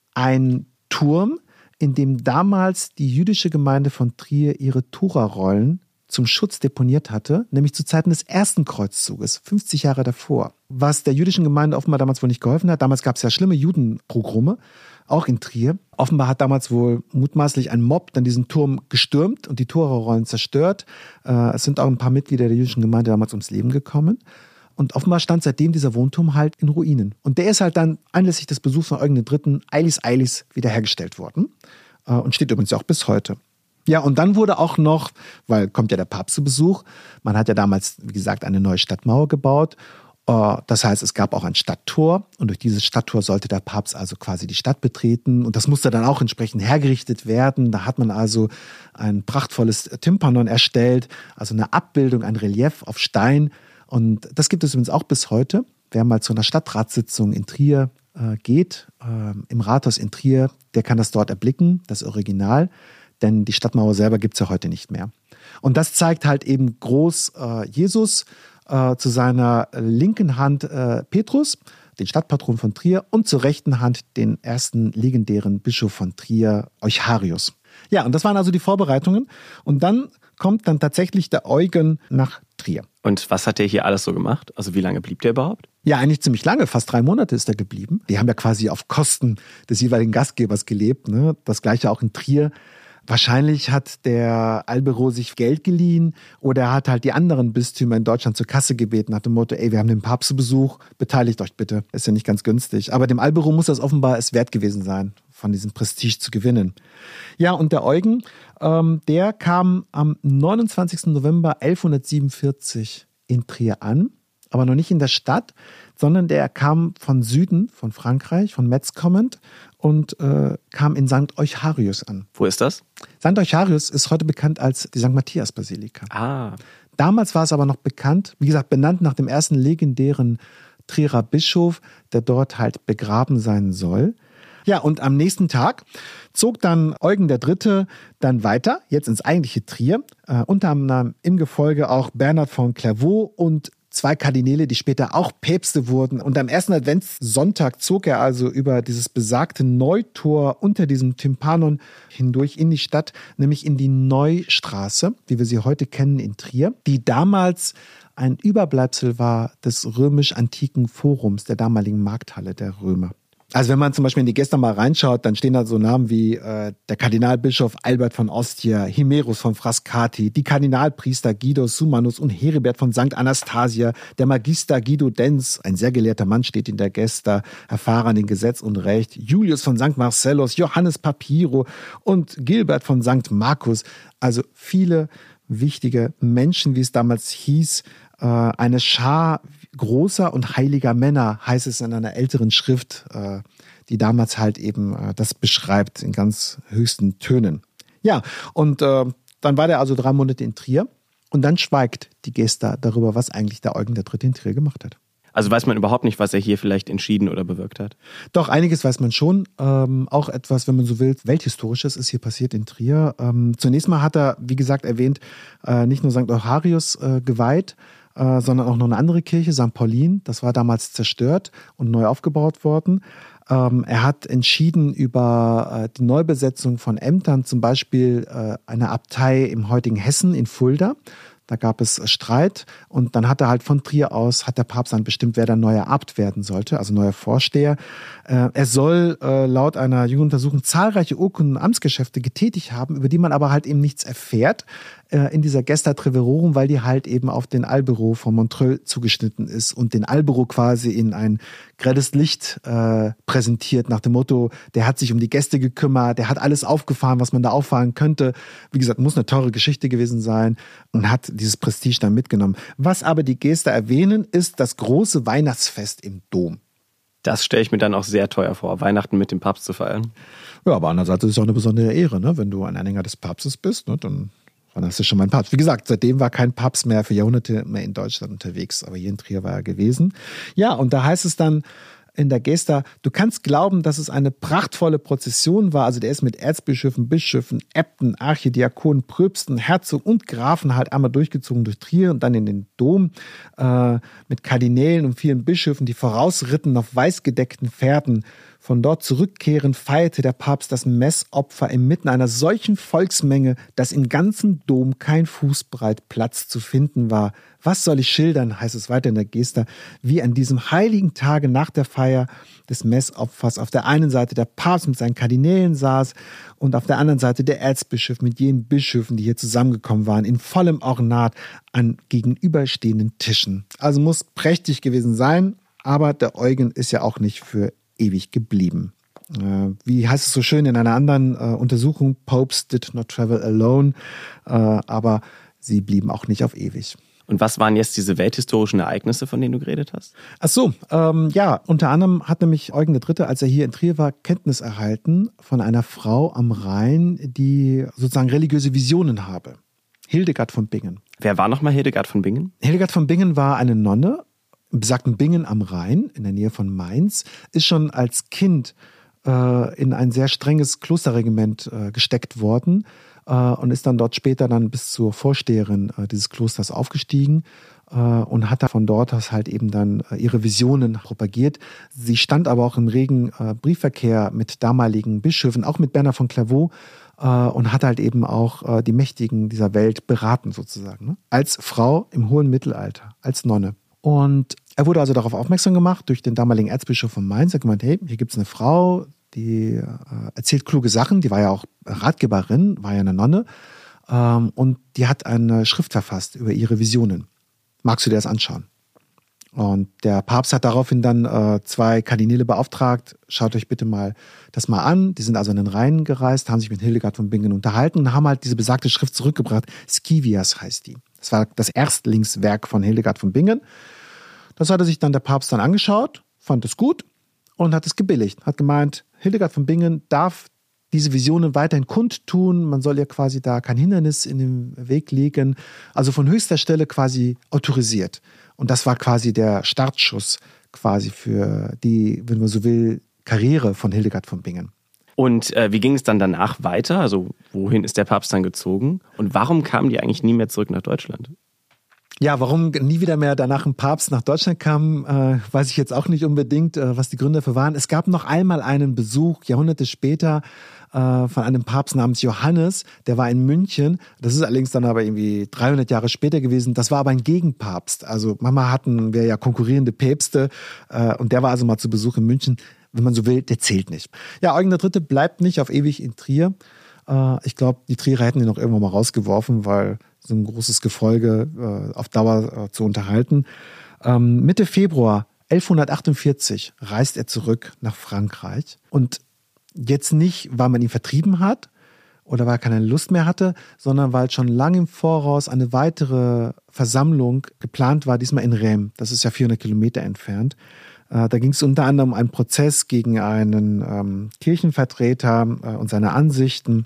ein Turm, in dem damals die jüdische Gemeinde von Trier ihre Torarollen zum Schutz deponiert hatte, nämlich zu Zeiten des ersten Kreuzzuges, fünfzig Jahre davor. Was der jüdischen Gemeinde offenbar damals wohl nicht geholfen hat. Damals gab es ja schlimme Judenpogrome, auch in Trier. Offenbar hat damals wohl mutmaßlich ein Mob dann diesen Turm gestürmt und die Torarollen zerstört. Es sind auch ein paar Mitglieder der jüdischen Gemeinde damals ums Leben gekommen. Und offenbar stand seitdem dieser Wohnturm halt in Ruinen. Und der ist halt dann anlässlich des Besuchs von Eugen der Dritte eilig eilig wiederhergestellt worden. Und steht übrigens auch bis heute. Ja, und dann wurde auch noch, weil kommt ja der Papst zu Besuch, man hat ja damals, wie gesagt, eine neue Stadtmauer gebaut. Das heißt, es gab auch ein Stadttor und durch dieses Stadttor sollte der Papst also quasi die Stadt betreten und das musste dann auch entsprechend hergerichtet werden. Da hat man also ein prachtvolles Tympanon erstellt, also eine Abbildung, ein Relief auf Stein und das gibt es übrigens auch bis heute. Wer mal zu einer Stadtratssitzung in Trier äh, geht, äh, im Rathaus in Trier, der kann das dort erblicken, das Original, denn die Stadtmauer selber gibt es ja heute nicht mehr. Und das zeigt halt eben groß äh, Jesus, Äh, zu seiner linken Hand äh, Petrus, den Stadtpatron von Trier, und zur rechten Hand den ersten legendären Bischof von Trier, Eucharius. Ja, und das waren also die Vorbereitungen. Und dann kommt dann tatsächlich der Eugen nach Trier. Und was hat der hier alles so gemacht? Also wie lange blieb der überhaupt? Ja, eigentlich ziemlich lange, fast drei Monate ist er geblieben. Die haben ja quasi auf Kosten des jeweiligen Gastgebers gelebt, ne? Das gleiche auch in Trier. Wahrscheinlich hat der Albero sich Geld geliehen oder er hat halt die anderen Bistümer in Deutschland zur Kasse gebeten, nach dem Motto, ey, wir haben den Papst zu Besuch, beteiligt euch bitte. Ist ja nicht ganz günstig. Aber dem Albero muss das offenbar es wert gewesen sein, von diesem Prestige zu gewinnen. Ja, und der Eugen, ähm, der kam am neunundzwanzigsten November elfhundertsiebenundvierzig in Trier an, aber noch nicht in der Stadt, sondern der kam von Süden, von Frankreich, von Metz kommend und äh, kam in Sankt Eucharius an. Wo ist das? Sankt Eucharius ist heute bekannt als die Sankt Matthias-Basilika. Ah. Damals war es aber noch bekannt, wie gesagt, benannt nach dem ersten legendären Trierer Bischof, der dort halt begraben sein soll. Ja, und am nächsten Tag zog dann Eugen der Dritte dann weiter, jetzt ins eigentliche Trier, äh, unter anderem im Gefolge auch Bernhard von Clairvaux und zwei Kardinäle, die später auch Päpste wurden. Und am ersten Adventssonntag zog er also über dieses besagte Neutor unter diesem Tympanon hindurch in die Stadt, nämlich in die Neustraße, wie wir sie heute kennen in Trier, die damals ein Überbleibsel war des römisch-antiken Forums, der damaligen Markthalle der Römer. Also wenn man zum Beispiel in die Gäste mal reinschaut, dann stehen da so Namen wie äh, der Kardinalbischof Albert von Ostia, Himerus von Frascati, die Kardinalpriester Guido Sumanus und Heribert von Sankt Anastasia, der Magister Guido Denz, ein sehr gelehrter Mann steht in der Gäste, erfahren in Gesetz und Recht, Julius von Sankt Marcellus, Johannes Papiro und Gilbert von Sankt Markus. Also viele wichtige Menschen, wie es damals hieß, äh, eine Schar großer und heiliger Männer, heißt es in einer älteren Schrift, äh, die damals halt eben äh, das beschreibt in ganz höchsten Tönen. Ja, und äh, dann war der also drei Monate in Trier und dann schweigt die Gesta darüber, was eigentlich der Eugen der Dritte in Trier gemacht hat. Also weiß man überhaupt nicht, was er hier vielleicht entschieden oder bewirkt hat? Doch, einiges weiß man schon. Ähm, auch etwas, wenn man so will, Welthistorisches ist hier passiert in Trier. Ähm, zunächst mal hat er, wie gesagt, erwähnt, äh, nicht nur Sankt Eucharius äh, geweiht, äh, sondern auch noch eine andere Kirche, Sankt Paulin. Das war damals zerstört und neu aufgebaut worden. Ähm, er hat entschieden über äh, die Neubesetzung von Ämtern, zum Beispiel äh, eine Abtei im heutigen Hessen in Fulda. Da gab es Streit und dann hat er halt von Trier aus, hat der Papst dann bestimmt, wer der neue Abt werden sollte, also neuer Vorsteher. Äh, er soll äh, laut einer Jugenduntersuchung zahlreiche Urkunden und Amtsgeschäfte getätigt haben, über die man aber halt eben nichts erfährt äh, in dieser Gesta Treverorum, weil die halt eben auf den Albero von Montreuil zugeschnitten ist und den Albero quasi in ein grelles Licht äh, präsentiert, nach dem Motto, der hat sich um die Gäste gekümmert, der hat alles aufgefahren, was man da auffahren könnte. Wie gesagt, muss eine teure Geschichte gewesen sein und hat dieses Prestige dann mitgenommen. Was aber die Gäste erwähnen, ist das große Weihnachtsfest im Dom. Das stelle ich mir dann auch sehr teuer vor, Weihnachten mit dem Papst zu feiern. Ja, aber andererseits ist es auch eine besondere Ehre, ne? Wenn du ein Anhänger des Papstes bist, ne? dann, dann hast du schon mal einen Papst. Wie gesagt, seitdem war kein Papst mehr für Jahrhunderte mehr in Deutschland unterwegs, aber hier in Trier war er gewesen. Ja, und da heißt es dann in der Gesta, du kannst glauben, dass es eine prachtvolle Prozession war. Also der ist mit Erzbischöfen, Bischöfen, Äbten, Archidiakonen, Pröpsten, Herzog und Grafen halt einmal durchgezogen durch Trier und dann in den Dom äh, mit Kardinälen und vielen Bischöfen, die vorausritten auf weißgedeckten Pferden. Von dort zurückkehrend feierte der Papst das Messopfer inmitten einer solchen Volksmenge, dass im ganzen Dom kein Fußbreit Platz zu finden war. Was soll ich schildern, heißt es weiter in der Gesta, wie an diesem heiligen Tage nach der Feier des Messopfers auf der einen Seite der Papst mit seinen Kardinälen saß und auf der anderen Seite der Erzbischof mit jenen Bischöfen, die hier zusammengekommen waren, in vollem Ornat an gegenüberstehenden Tischen. Also muss prächtig gewesen sein, aber der Eugen ist ja auch nicht für ewig geblieben. Äh, wie heißt es so schön in einer anderen äh, Untersuchung, Popes did not travel alone, äh, aber sie blieben auch nicht auf ewig. Und was waren jetzt diese welthistorischen Ereignisse, von denen du geredet hast? Ach so, ähm, ja, unter anderem hat nämlich Eugen der Dritte, als er hier in Trier war, Kenntnis erhalten von einer Frau am Rhein, die sozusagen religiöse Visionen habe. Hildegard von Bingen. Wer war nochmal Hildegard von Bingen? Hildegard von Bingen war eine Nonne, im besagten Bingen am Rhein, in der Nähe von Mainz, ist schon als Kind äh, in ein sehr strenges Klosterregiment äh, gesteckt worden äh, und ist dann dort später dann bis zur Vorsteherin äh, dieses Klosters aufgestiegen äh, und hat da von dort aus halt eben dann äh, ihre Visionen propagiert. Sie stand aber auch im regen äh, Briefverkehr mit damaligen Bischöfen, auch mit Bernhard von Clairvaux, und hat halt eben auch die Mächtigen dieser Welt beraten sozusagen, ne? Als Frau im hohen Mittelalter, als Nonne. Und er wurde also darauf aufmerksam gemacht durch den damaligen Erzbischof von Mainz. Er hat gemeint, hey, hier gibt es eine Frau, die erzählt kluge Sachen, die war ja auch Ratgeberin, war ja eine Nonne, und die hat eine Schrift verfasst über ihre Visionen. Magst du dir das anschauen? Und der Papst hat daraufhin dann äh, zwei Kardinäle beauftragt, schaut euch bitte mal das mal an. Die sind also in den Rhein gereist, haben sich mit Hildegard von Bingen unterhalten und haben halt diese besagte Schrift zurückgebracht. Scivias heißt die. Das war das Erstlingswerk von Hildegard von Bingen. Das hatte sich dann der Papst dann angeschaut, fand es gut und hat es gebilligt. Hat gemeint, Hildegard von Bingen darf diese Visionen weiterhin kundtun. Man soll ihr quasi da kein Hindernis in den Weg legen. Also von höchster Stelle quasi autorisiert. Und das war quasi der Startschuss quasi für die, wenn man so will, Karriere von Hildegard von Bingen. Und äh, wie ging es dann danach weiter? Also wohin ist der Papst dann gezogen? Und warum kamen die eigentlich nie mehr zurück nach Deutschland? Ja, warum nie wieder mehr danach ein Papst nach Deutschland kam, äh, weiß ich jetzt auch nicht unbedingt, äh, was die Gründe dafür waren. Es gab noch einmal einen Besuch, Jahrhunderte später, äh, von einem Papst namens Johannes, der war in München. Das ist allerdings dann aber irgendwie dreihundert Jahre später gewesen. Das war aber ein Gegenpapst. Also manchmal hatten wir ja konkurrierende Päpste äh, und der war also mal zu Besuch in München. Wenn man so will, der zählt nicht. Ja, Eugen der Dritte bleibt nicht auf ewig in Trier. Äh, ich glaube, die Trierer hätten ihn noch irgendwann mal rausgeworfen, weil so ein großes Gefolge äh, auf Dauer äh, zu unterhalten. Ähm, Mitte Februar elfhundertachtundvierzig reist er zurück nach Frankreich. Und jetzt nicht, weil man ihn vertrieben hat oder weil er keine Lust mehr hatte, sondern weil schon lange im Voraus eine weitere Versammlung geplant war, diesmal in Reims. Das ist ja vierhundert Kilometer entfernt. Äh, da ging es unter anderem um einen Prozess gegen einen ähm, Kirchenvertreter äh, und seine Ansichten.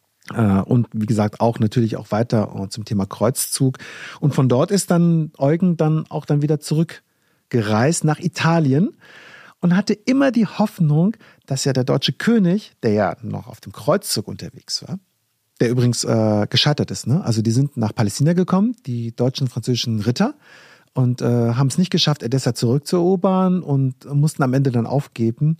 Und wie gesagt, auch natürlich auch weiter zum Thema Kreuzzug. Und von dort ist dann Eugen dann auch dann wieder zurückgereist nach Italien und hatte immer die Hoffnung, dass ja der deutsche König, der ja noch auf dem Kreuzzug unterwegs war, der übrigens äh, gescheitert ist, ne? Also die sind nach Palästina gekommen, die deutschen und französischen Ritter, und äh, haben es nicht geschafft, Edessa zurückzuerobern und mussten am Ende dann aufgeben.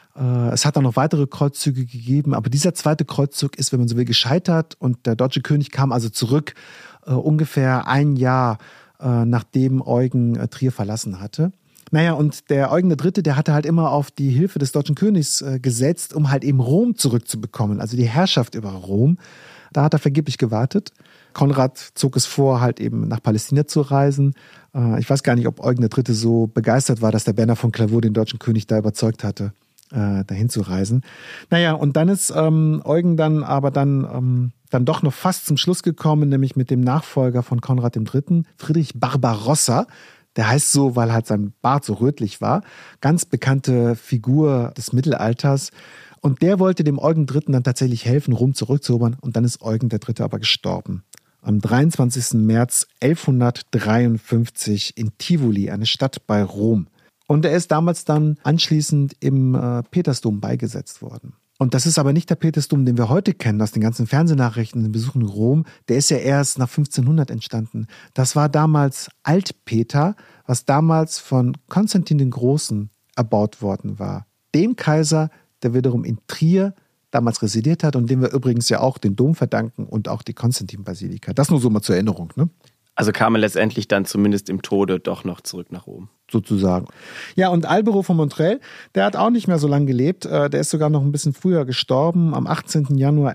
Es hat dann noch weitere Kreuzzüge gegeben, aber dieser zweite Kreuzzug ist, wenn man so will, gescheitert und der deutsche König kam also zurück, äh, ungefähr ein Jahr äh, nachdem Eugen äh, Trier verlassen hatte. Naja, und der Eugen der Dritte, der hatte halt immer auf die Hilfe des deutschen Königs äh, gesetzt, um halt eben Rom zurückzubekommen, also die Herrschaft über Rom. Da hat er vergeblich gewartet. Konrad zog es vor, halt eben nach Palästina zu reisen. Äh, ich weiß gar nicht, ob Eugen der Dritte so begeistert war, dass der Bernhard von Clairvaux den deutschen König da überzeugt hatte, dahin zu reisen. Naja, und dann ist ähm, Eugen dann aber dann, ähm, dann doch noch fast zum Schluss gekommen, nämlich mit dem Nachfolger von Konrad dem Dritten, Friedrich Barbarossa. Der heißt so, weil halt sein Bart so rötlich war. Ganz bekannte Figur des Mittelalters. Und der wollte dem Eugen Dritten dann tatsächlich helfen, Rom zurückzuerobern. Und dann ist Eugen der Dritte aber gestorben. Am dreiundzwanzigsten März elfhundertdreiundfünfzig in Tivoli, eine Stadt bei Rom. Und er ist damals dann anschließend im äh, Petersdom beigesetzt worden. Und das ist aber nicht der Petersdom, den wir heute kennen, aus den ganzen Fernsehnachrichten, den Besuchen in Rom. Der ist ja erst nach fünfzehnhundert entstanden. Das war damals Altpeter, was damals von Konstantin den Großen erbaut worden war. Dem Kaiser, der wiederum in Trier damals residiert hat und dem wir übrigens ja auch den Dom verdanken und auch die Konstantin-Basilika. Das nur so mal zur Erinnerung, ne? Also kam er letztendlich dann zumindest im Tode doch noch zurück nach Rom. Sozusagen. Ja, und Albero von Montreuil, der hat auch nicht mehr so lange gelebt. Der ist sogar noch ein bisschen früher gestorben, am achtzehnten Januar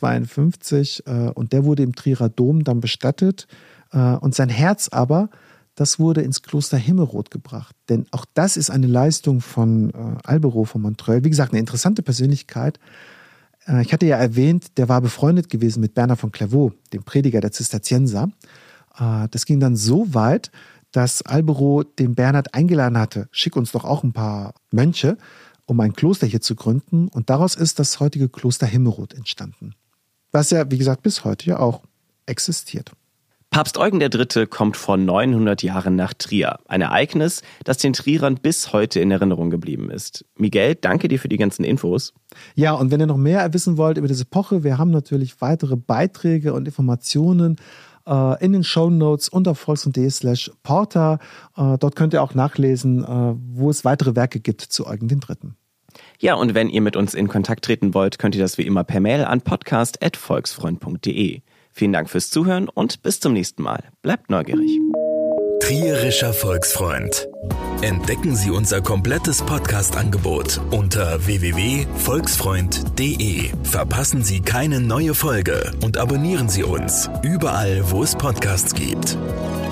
elfhundertzweiundfünfzig. Und der wurde im Trierer Dom dann bestattet. Und sein Herz aber, das wurde ins Kloster Himmelroth gebracht. Denn auch das ist eine Leistung von äh, Albero von Montreuil. Wie gesagt, eine interessante Persönlichkeit. Äh, ich hatte ja erwähnt, der war befreundet gewesen mit Bernhard von Clairvaux, dem Prediger der Zisterzienser. Äh, das ging dann so weit, dass Albero den Bernhard eingeladen hatte, schick uns doch auch ein paar Mönche, um ein Kloster hier zu gründen. Und daraus ist das heutige Kloster Himmelroth entstanden. Was ja, wie gesagt, bis heute ja auch existiert. Papst Eugen der Dritte kommt vor neunhundert Jahren nach Trier. Ein Ereignis, das den Trierern bis heute in Erinnerung geblieben ist. Miguel, danke dir für die ganzen Infos. Ja, und wenn ihr noch mehr wissen wollt über diese Epoche, wir haben natürlich weitere Beiträge und Informationen in den Shownotes unter volks.de slash porta. Dort könnt ihr auch nachlesen, wo es weitere Werke gibt zu Eugen den Dritten. Ja, und wenn ihr mit uns in Kontakt treten wollt, könnt ihr das wie immer per Mail an podcast at volksfreund punkt de. Vielen Dank fürs Zuhören und bis zum nächsten Mal. Bleibt neugierig. Trierischer Volksfreund. Entdecken Sie unser komplettes Podcast-Angebot unter w w w punkt volksfreund punkt de. Verpassen Sie keine neue Folge und abonnieren Sie uns überall, wo es Podcasts gibt.